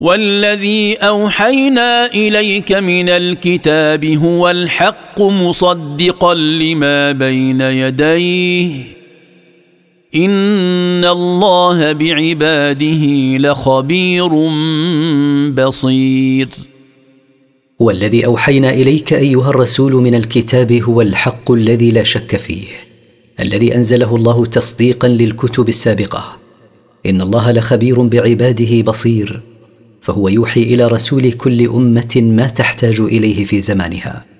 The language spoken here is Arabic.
والذي أوحينا إليك من الكتاب هو الحق مصدقا لما بين يديه إن الله بعباده لخبير بصير. والذي أوحينا إليك أيها الرسول من الكتاب هو الحق الذي لا شك فيه، الذي أنزله الله تصديقا للكتب السابقة. إن الله لخبير بعباده بصير، فهو يوحي إلى رسول كل أمة ما تحتاج إليه في زمانها.